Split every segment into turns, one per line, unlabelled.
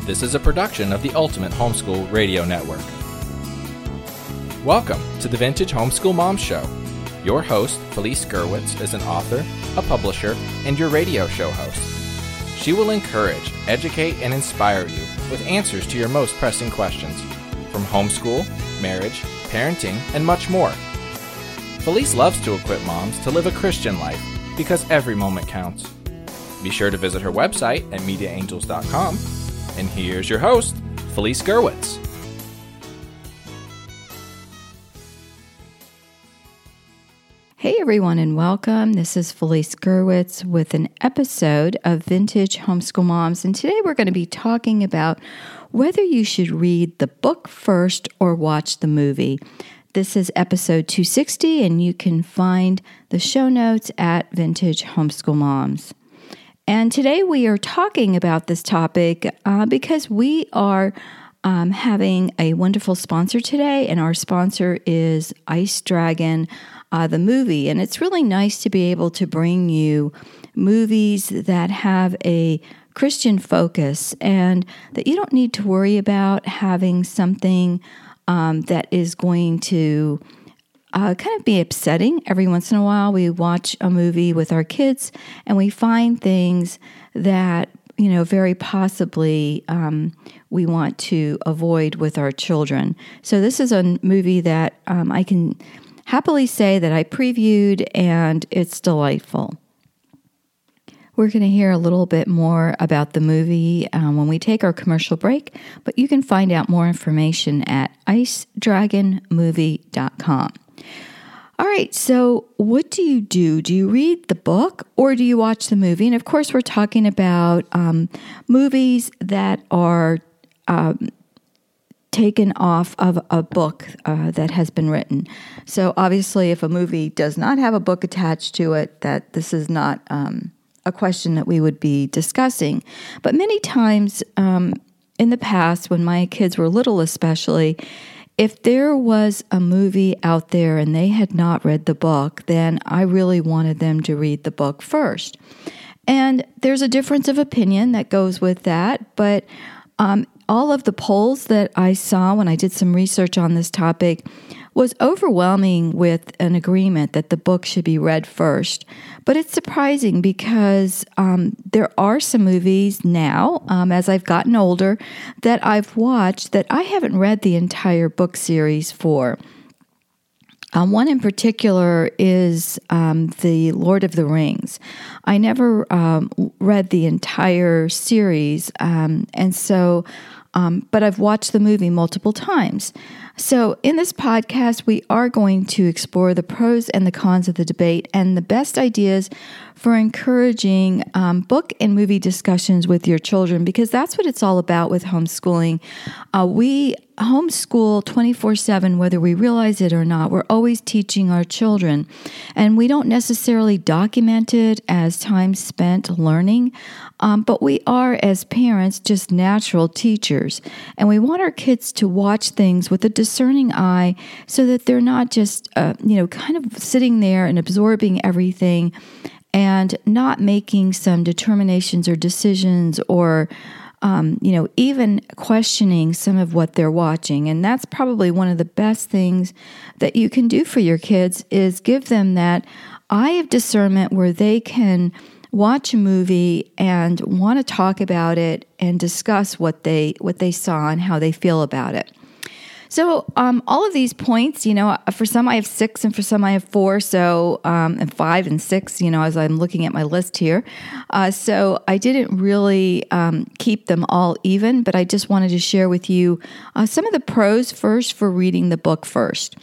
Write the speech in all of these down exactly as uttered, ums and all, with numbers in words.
This is a production of the Ultimate Homeschool Radio Network. Welcome to the Vintage Homeschool Mom Show. Your host, Felice Gerwitz, is an author, a publisher, and your radio show host. She will encourage, educate, and inspire you with answers to your most pressing questions, from homeschool, marriage, parenting, and much more. Felice loves to equip moms to live a Christian life because every moment counts. Be sure to visit her website at media angels dot com. And here's your host, Felice Gerwitz.
Hey everyone and welcome. This is Felice Gerwitz with an episode of Vintage Homeschool Moms. And today we're going to be talking about whether you should read the book first or watch the movie. This is episode two sixty, and you can find the show notes at Vintage Homeschool Moms. And today we are talking about this topic uh, because we are um, having a wonderful sponsor today, and our sponsor is Ice Dragon, uh, the movie. And it's really nice to be able to bring you movies that have a Christian focus and that you don't need to worry about having something um, that is going to Uh, kind of be upsetting. Every once in a while, we watch a movie with our kids and we find things that, you know, very possibly um, we want to avoid with our children. So this is a movie that um, I can happily say that I previewed, and it's delightful. We're going to hear a little bit more about the movie um, when we take our commercial break, but you can find out more information at ice dragon movie dot com. All right, so what do you do? Do you read the book or do you watch the movie? And of course, we're talking about um, movies that are um, taken off of a book uh, that has been written. So obviously, if a movie does not have a book attached to it, that this is not um, a question that we would be discussing. But many times um, in the past, when my kids were little especially, if there was a movie out there and they had not read the book, then I really wanted them to read the book first. And there's a difference of opinion that goes with that, but um, all of the polls that I saw when I did some research on this topic was overwhelming with an agreement that the book should be read first. But it's surprising because um, there are some movies now, um, as I've gotten older, that I've watched that I haven't read the entire book series for. Um, one in particular is um, The Lord of the Rings. I never um, read the entire series, um, and so, um, but I've watched the movie multiple times. So in this podcast, we are going to explore the pros and the cons of the debate and the best ideas for encouraging um, book and movie discussions with your children, because that's what it's all about with homeschooling. Uh, we homeschool twenty-four seven, whether we realize it or not. We're always teaching our children, and we don't necessarily document it as time spent learning, um, but we are, as parents, just natural teachers, and we want our kids to watch things with a discerning eye so that they're not just, uh, you know, kind of sitting there and absorbing everything and not making some determinations or decisions or, um, you know, even questioning some of what they're watching. And that's probably one of the best things that you can do for your kids is give them that eye of discernment where they can watch a movie and want to talk about it and discuss what they what they saw and how they feel about it. So um, all of these points, you know, for some I have six and for some I have four, so um, and five and six, you know, as I'm looking at my list here. Uh, so I didn't really um, keep them all even, but I just wanted to share with you uh, some of the pros first for reading the book first.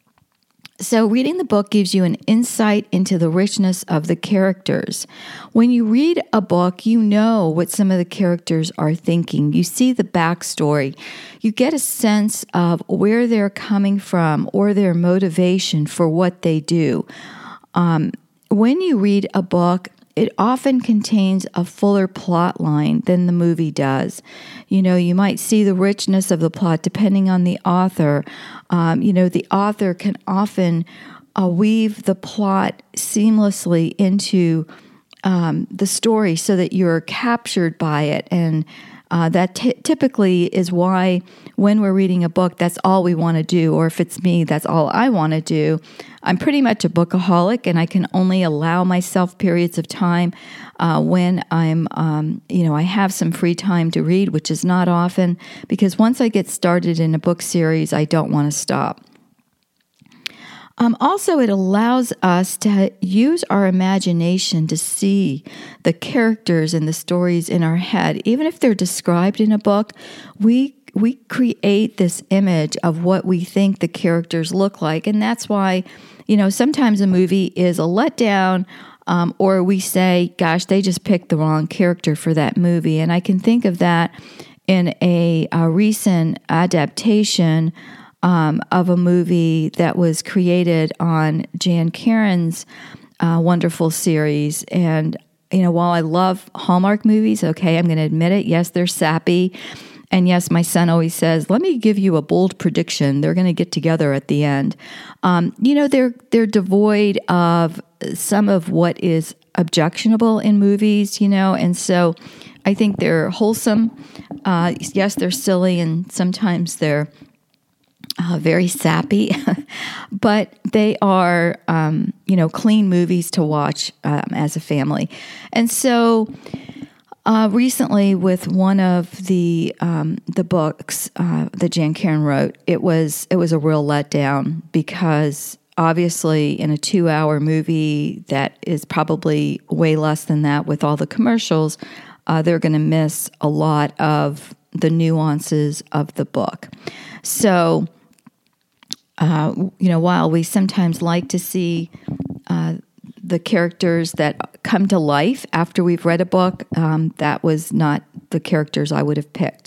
So reading the book gives you an insight into the richness of the characters. When you read a book, you know what some of the characters are thinking. You see the backstory. You get a sense of where they're coming from or their motivation for what they do. Um, when you read a book, it often contains a fuller plot line than the movie does. You know, you might see the richness of the plot depending on the author. Um, you know, the author can often uh, weave the plot seamlessly into um, the story so that you're captured by it and Uh, that t- typically is why when we're reading a book, that's all we want to do. Or if it's me, that's all I want to do. I'm pretty much a bookaholic, and I can only allow myself periods of time uh, when I'm, um, you know, I have some free time to read, which is not often, because once I get started in a book series, I don't want to stop. Um, also, it allows us to use our imagination to see the characters and the stories in our head. Even if they're described in a book, we we create this image of what we think the characters look like. And that's why, you know, sometimes a movie is a letdown, um, or we say, gosh, they just picked the wrong character for that movie. And I can think of that in a, a recent adaptation Um, of a movie that was created on Jan Karen's uh, wonderful series. And, you know, while I love Hallmark movies, okay, I'm going to admit it, yes, they're sappy. And yes, my son always says, let me give you a bold prediction. They're going to get together at the end. Um, you know, they're they're devoid of some of what is objectionable in movies, you know, and so I think they're wholesome. Uh, yes, they're silly, and sometimes they're Uh, very sappy, but they are, um, you know, clean movies to watch um, as a family. And so uh, recently with one of the um, the books uh, that Jan Karen wrote, it was it was a real letdown, because obviously in a two-hour movie that is probably way less than that with all the commercials, uh, they're going to miss a lot of the nuances of the book. So Uh, you know, while we sometimes like to see uh, the characters that come to life after we've read a book, um, that was not the characters I would have picked.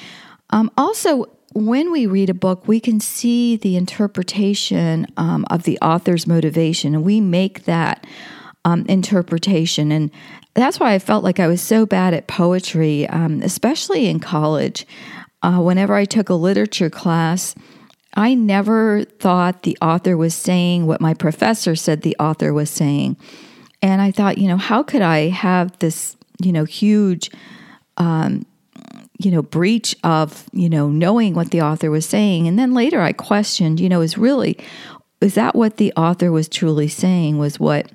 Um, also, when we read a book, we can see the interpretation um, of the author's motivation, and we make that um, interpretation. And that's why I felt like I was so bad at poetry, um, especially in college. Uh, whenever I took a literature class, I never thought the author was saying what my professor said the author was saying. And I thought, you know, how could I have this, you know, huge, um, you know, breach of, you know, knowing what the author was saying? And then later I questioned, you know, is really, is that what the author was truly saying, was what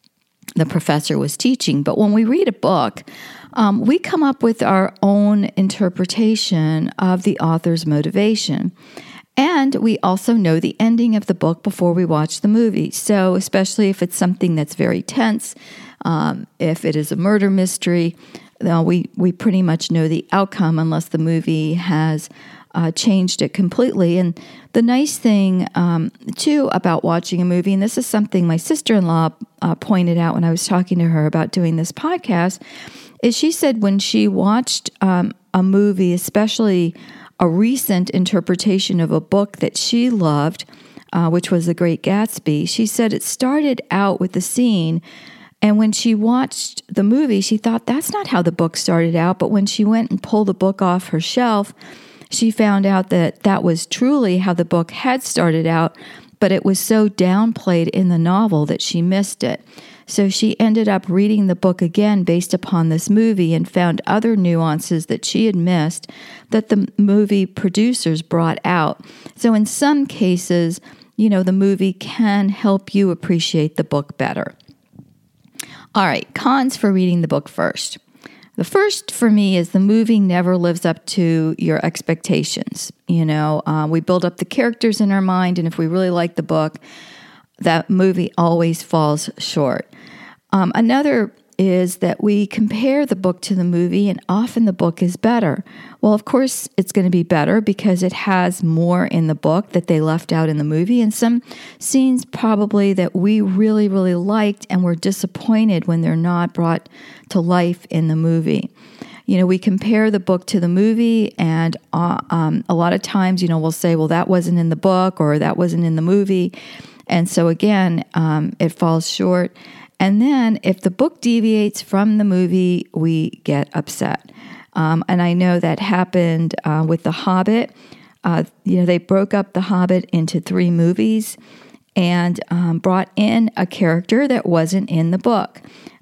the professor was teaching? But when we read a book, um, we come up with our own interpretation of the author's motivation. And we also know the ending of the book before we watch the movie. So especially if it's something that's very tense, um, if it is a murder mystery, uh, we, we pretty much know the outcome unless the movie has uh, changed it completely. And the nice thing, um, too, about watching a movie, and this is something my sister-in-law uh, pointed out when I was talking to her about doing this podcast, is she said when she watched um, a movie, especially a recent interpretation of a book that she loved, uh, which was The Great Gatsby, she said it started out with the scene, and when she watched the movie, she thought that's not how the book started out, but when she went and pulled the book off her shelf, she found out that that was truly how the book had started out, but it was so downplayed in the novel that she missed it. So she ended up reading the book again based upon this movie and found other nuances that she had missed that the movie producers brought out. So in some cases, you know, the movie can help you appreciate the book better. All right, cons for reading the book first. The first for me is the movie never lives up to your expectations. You know, uh, we build up the characters in our mind, and if we really like the book, that movie always falls short. Um, another is that we compare the book to the movie, and often the book is better. Well, of course, it's going to be better because it has more in the book that they left out in the movie, and some scenes probably that we really, really liked and were disappointed when they're not brought to life in the movie. You know, we compare the book to the movie, and uh, um, a lot of times, you know, we'll say, well, that wasn't in the book or that wasn't in the movie. And so again, um, it falls short. And then if the book deviates from the movie, we get upset. Um, and I know that happened uh, with The Hobbit. Uh, you know, they broke up The Hobbit into three movies and um, brought in a character that wasn't in the book.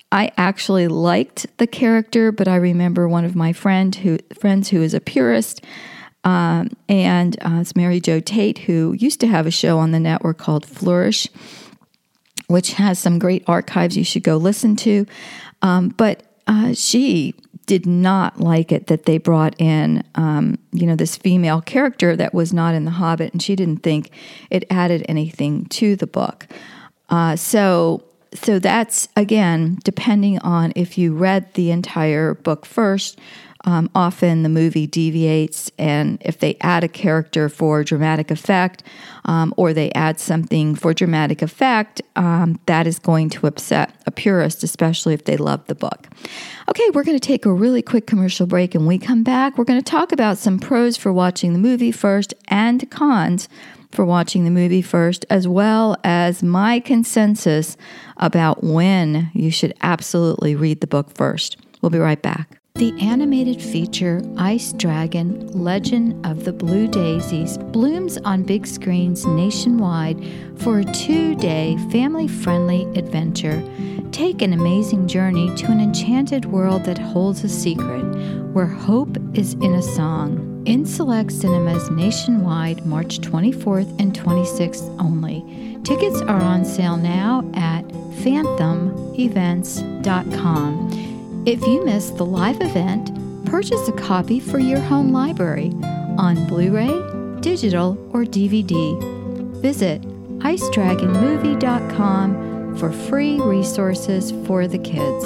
I actually liked the character, but I remember one of my friend who friends who is a purist, um, and uh, it's Mary Jo Tate, who used to have a show on the network called Flourish, which has some great archives you should go listen to. Um, but uh, she did not like it that they brought in, um, you know, this female character that was not in The Hobbit, and she didn't think it added anything to the book. Uh, so... So that's, again, depending on if you read the entire book first. Um, often the movie deviates, and if they add a character for dramatic effect, um, or they add something for dramatic effect, um, that is going to upset a purist, especially if they love the book. Okay, we're going to take a really quick commercial break, and when we come back, we're going to talk about some pros for watching the movie first and cons for watching the movie first, as well as my consensus about when you should absolutely read the book first. We'll be right back. The animated feature Ice Dragon: Legend of the Blue Daisies blooms on big screens nationwide for a two-day family-friendly adventure. Take an amazing journey to an enchanted world that holds a secret, where hope is in a song. In select cinemas nationwide, March twenty-fourth and twenty-sixth only. Tickets are on sale now at phantom events dot com. If you missed the live event, purchase a copy for your home library on Blu-ray, digital, or D V D. Visit ice dragon movie dot com for free resources for the kids.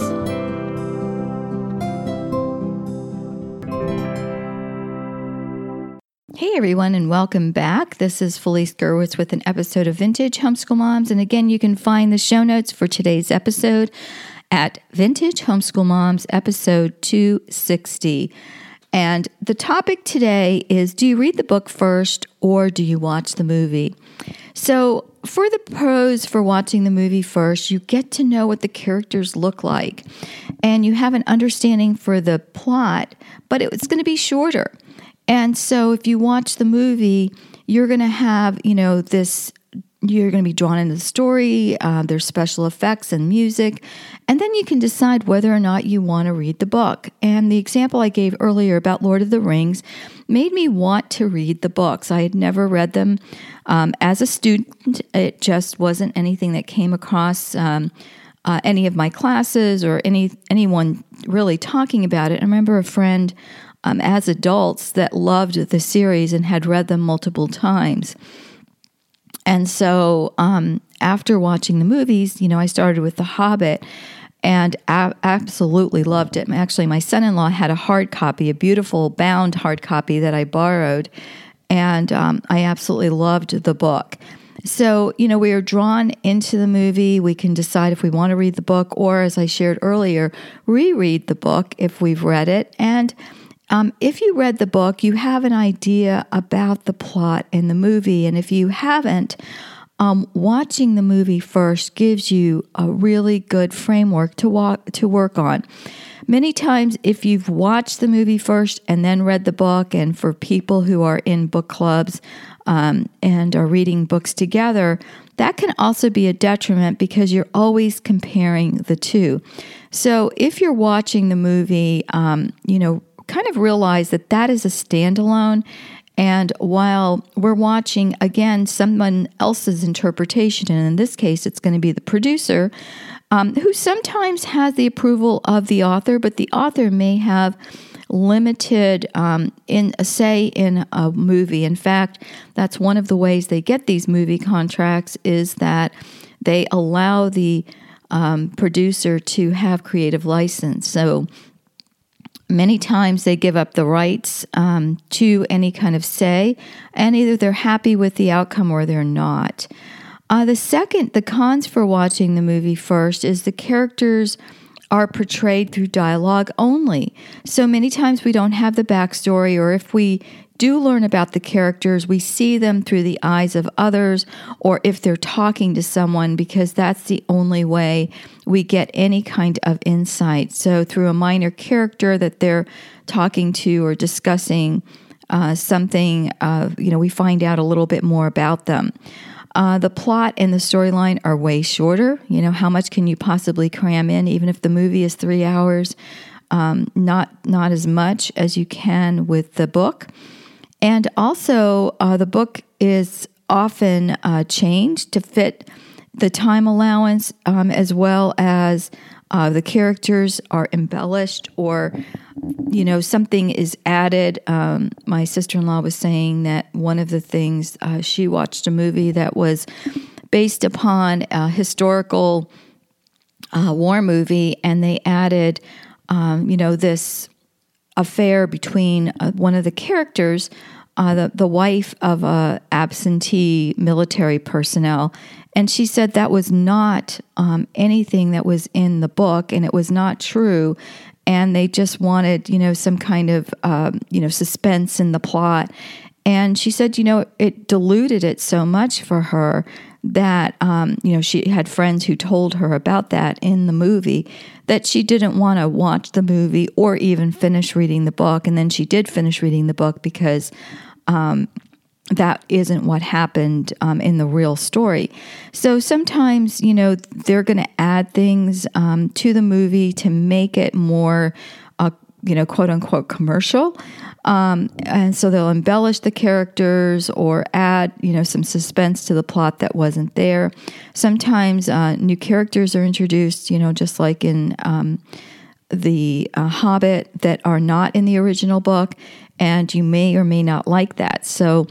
Hey everyone, and welcome back. This is Felice Gerwitz with an episode of Vintage Homeschool Moms. And again, you can find the show notes for today's episode at Vintage Homeschool Moms, episode two sixty. And the topic today is, do you read the book first or do you watch the movie? So for the pros for watching the movie first, you get to know what the characters look like, and you have an understanding for the plot, but it's going to be shorter. And so if you watch the movie, you're going to have, you know, this, you're going to be drawn into the story, uh, there's special effects and music, and then you can decide whether or not you want to read the book. And the example I gave earlier about Lord of the Rings made me want to read the books. I had never read them um, as a student. It just wasn't anything that came across um, uh, any of my classes or any anyone really talking about it. I remember a friend Um, as adults that loved the series and had read them multiple times. And so um, after watching the movies, you know, I started with The Hobbit and a- absolutely loved it. Actually, my son-in-law had a hard copy, a beautiful bound hard copy that I borrowed, and um, I absolutely loved the book. So, you know, we are drawn into the movie. We can decide if we want to read the book or, as I shared earlier, reread the book if we've read it. And Um, if you read the book, you have an idea about the plot in the movie. And if you haven't, um, watching the movie first gives you a really good framework to walk, to work on. Many times, if you've watched the movie first and then read the book, and for people who are in book clubs um, and are reading books together, that can also be a detriment because you're always comparing the two. So if you're watching the movie, um, you know, kind of realize that that is a standalone, and while we're watching, again, someone else's interpretation, and in this case, it's going to be the producer, um, who sometimes has the approval of the author, but the author may have limited um, in a say in a movie. In fact, that's one of the ways they get these movie contracts, is that they allow the um, producer to have creative license. So many times they give up the rights um, to any kind of say, and either they're happy with the outcome or they're not. Uh, the second, the cons for watching the movie first, is the characters are portrayed through dialogue only. So many times we don't have the backstory, or if we do learn about the characters, we see them through the eyes of others, or if they're talking to someone, because that's the only way we get any kind of insight. So through a minor character that they're talking to or discussing uh, something, uh, you know, we find out a little bit more about them. Uh, the plot and the storyline are way shorter. You know, how much can you possibly cram in? Even if the movie is three hours, um, not not as much as you can with the book. And also, uh, the book is often uh, changed to fit the time allowance, um, as well as uh, the characters are embellished, or you know, something is added. Um, my sister-in-law was saying that one of the things, uh, she watched a movie that was based upon a historical uh, war movie, and they added, um, you know, this affair between uh, one of the characters, uh, the, the wife of a absentee military personnel. And she said that was not um, anything that was in the book, and it was not true. And they just wanted, you know, some kind of, um, you know, suspense in the plot. And she said, you know, it diluted it so much for her that, um, you know, she had friends who told her about that in the movie, that she didn't want to watch the movie or even finish reading the book. And then she did finish reading the book because um, that isn't what happened um, in the real story. So sometimes, you know, they're going to add things um, to the movie to make it more, uh, you know, quote unquote commercial. Um, and so they'll embellish the characters or add, you know, some suspense to the plot that wasn't there. Sometimes uh, new characters are introduced, you know, just like in um, the uh, Hobbit, that are not in the original book, and you may or may not like that. So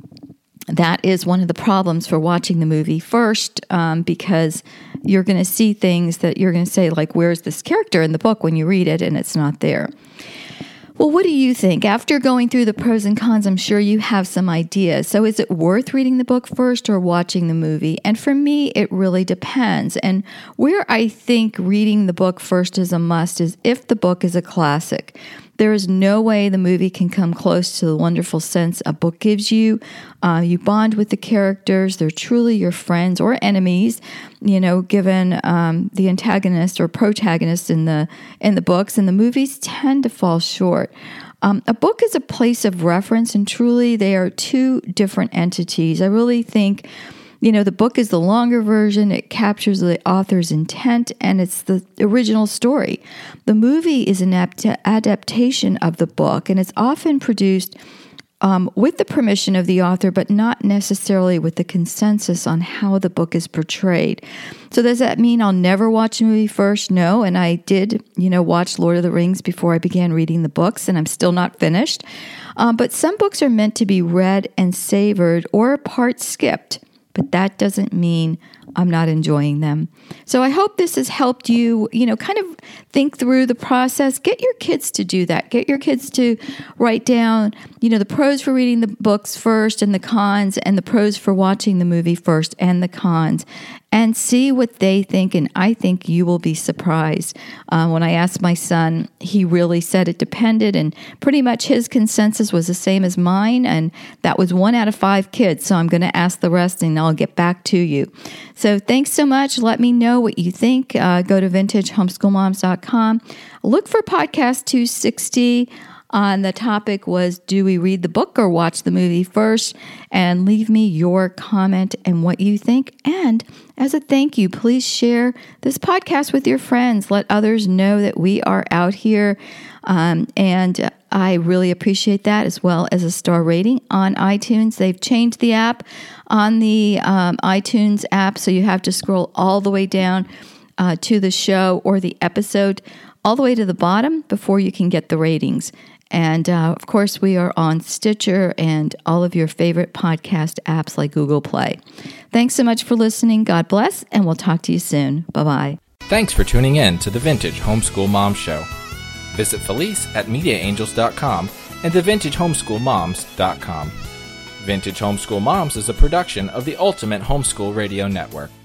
that is one of the problems for watching the movie first, um, because you're going to see things that you're going to say, like, where's this character in the book when you read it, and it's not there. Well, what do you think? After going through the pros and cons, I'm sure you have some ideas. So is it worth reading the book first or watching the movie? And for me, it really depends. And where I think reading the book first is a must is if the book is a classic. There is no way the movie can come close to the wonderful sense a book gives you. Uh, you bond with the characters. They're truly your friends or enemies, you know, given um, the antagonist or protagonist in the in the books. And the movies tend to fall short. Um, a book is a place of reference, and truly they are two different entities. I really think, you know, the book is the longer version. It captures the author's intent, and it's the original story. The movie is an adaptation of the book, and it's often produced um, with the permission of the author, but not necessarily with the consensus on how the book is portrayed. So does that mean I'll never watch a movie first? No, and I did, you know, watch Lord of the Rings before I began reading the books, and I'm still not finished. Um, but some books are meant to be read and savored or parts skipped. But that doesn't mean I'm not enjoying them. So I hope this has helped you, you know, kind of think through the process. Get your kids to do that. Get your kids to write down, you know, the pros for reading the books first and the cons, and the pros for watching the movie first and the cons, and see what they think. And I think you will be surprised. Uh, when I asked my son, he really said it depended, and pretty much his consensus was the same as mine, and that was one out of five kids. So I'm going to ask the rest, and I'll get back to you. So thanks so much. Let me know what you think. Uh, go to vintage homeschool moms dot com. Look for podcast two sixty. On the topic was, do we read the book or watch the movie first? And leave me your comment and what you think. And as a thank you, please share this podcast with your friends. Let others know that we are out here. Um, and I really appreciate that, as well as a star rating on iTunes. They've changed the app on the um, iTunes app, so you have to scroll all the way down uh, to the show or the episode, all the way to the bottom before you can get the ratings. And, uh, of course, we are on Stitcher and all of your favorite podcast apps like Google Play. Thanks so much for listening. God bless, and we'll talk to you soon. Bye-bye.
Thanks for tuning in to the Vintage Homeschool Mom Show. Visit Felice at media angels dot com and the vintage homeschool moms dot com. Vintage Homeschool Moms is a production of the Ultimate Homeschool Radio Network.